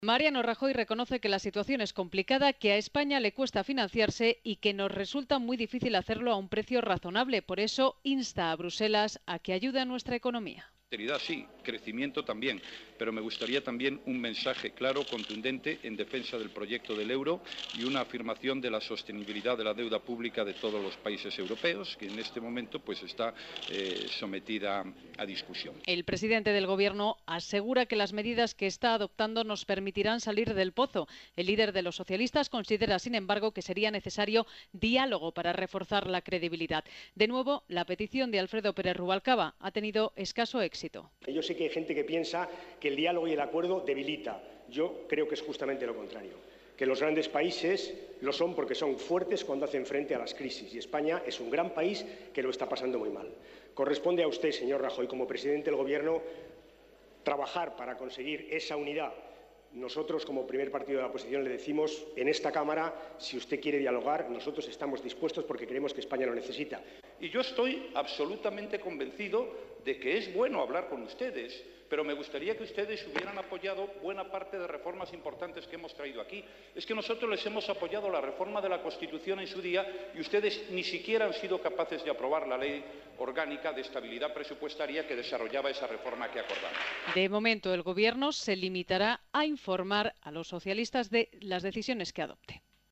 Mariano Rajoy reconoce que la situación es complicada, que a España le cuesta financiarse y que nos resulta muy difícil hacerlo a un precio razonable. Por eso insta a Bruselas a que ayude a nuestra economía. Austeridad sí, crecimiento también, pero me gustaría también un mensaje claro, contundente, en defensa del proyecto del euro y una afirmación de la sostenibilidad de la deuda pública de todos los países europeos, que en este momento pues está sometida a discusión. El presidente del Gobierno asegura que las medidas que está adoptando nos permitirán salir del pozo. El líder de los socialistas considera, sin embargo, que sería necesario diálogo para reforzar la credibilidad. De nuevo, la petición de Alfredo Pérez Rubalcaba ha tenido escaso éxito. Yo sé que hay gente que piensa que el diálogo y el acuerdo debilita. Yo creo que es justamente lo contrario, que los grandes países lo son porque son fuertes cuando hacen frente a las crisis, y España es un gran país que lo está pasando muy mal. Corresponde a usted, señor Rajoy, como presidente del Gobierno, trabajar para conseguir esa unidad. Nosotros, como primer partido de la oposición, le decimos en esta Cámara, si usted quiere dialogar, nosotros estamos dispuestos porque creemos que España lo necesita. Y yo estoy absolutamente convencido de que es bueno hablar con ustedes, pero me gustaría que ustedes hubieran apoyado buena parte de reformas importantes que hemos traído aquí. Es que nosotros les hemos apoyado la reforma de la Constitución en su día y ustedes ni siquiera han sido capaces de aprobar la Ley Orgánica de Estabilidad Presupuestaria que desarrollaba esa reforma que acordamos. De momento, el Gobierno se limitará a informar a los socialistas de las decisiones que adopte.